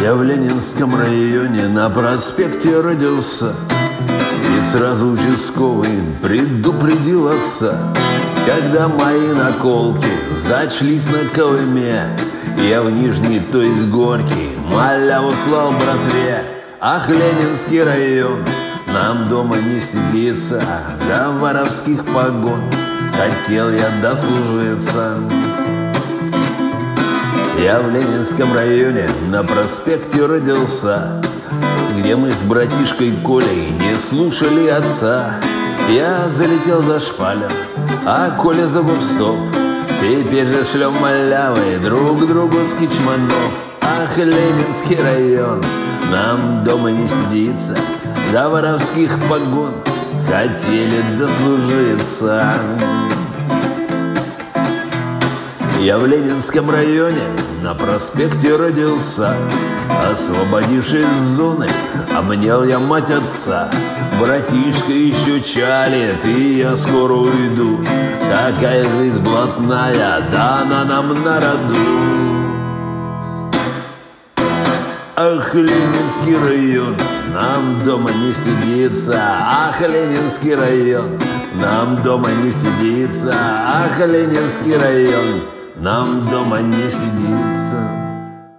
Я в Ленинском районе на проспекте родился, и сразу участковый предупредил отца. Когда мои наколки зачлись на Колыме, я в Нижний, то есть Горький, маляву слал братве. Ах, Ленинский район, нам дома не сидится, до воровских погон хотел я дослужиться. Я в Ленинском районе на проспекте родился, где мы с братишкой Колей не слушали отца. Я залетел за шпалер, а Коля за гоп-стоп. Теперь же шлем малявы друг другу с кичманов. Ах, Ленинский район, нам дома не сидится, до воровских погон хотели дослужиться. Я в Ленинском районе на проспекте родился, освободившись из зоны, обнял я мать отца. Братишка еще чалит, и я скоро уйду. Такая жизнь блатная, дана нам на роду. Ах, Ленинский район, нам дома не сидится. Ах, Ленинский район, нам дома не сидится. Ах, Ленинский район, нам дома не сидится.